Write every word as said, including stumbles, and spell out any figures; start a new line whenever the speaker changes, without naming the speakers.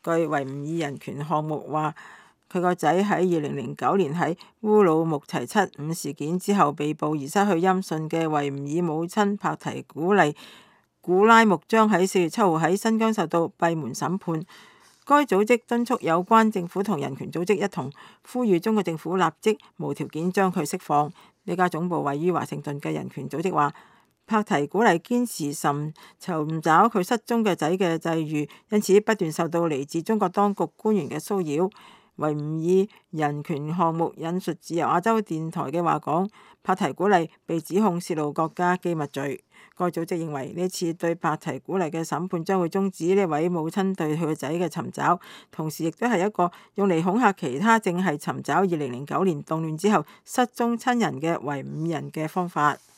據維吾爾人權項目話，佢個仔喺二零零九年喺烏魯木齊七五事件之後被捕而失去音訊嘅維吾爾母親帕提古麗古拉木將喺四月七號喺新疆受到閉門審判。該組織敦促有關政府同人權組織一同呼籲中國政府立即無條件將佢釋放。呢家總部位於華盛頓嘅人權組織話，帕提古麗堅持尋尋找佢失蹤嘅仔嘅際遇，因此不斷受到嚟自中國當局官員嘅騷擾。維吾爾人權項目引述自由亞洲電台嘅話講，帕提古麗被指控泄露國家機密罪。該組織認為呢次對帕提古麗嘅審判將會終止呢位母親對佢個仔嘅尋找，同時亦都係一個用嚟恐嚇其他正係尋找二零零九年動亂之後失蹤親人嘅維吾爾人嘅方法。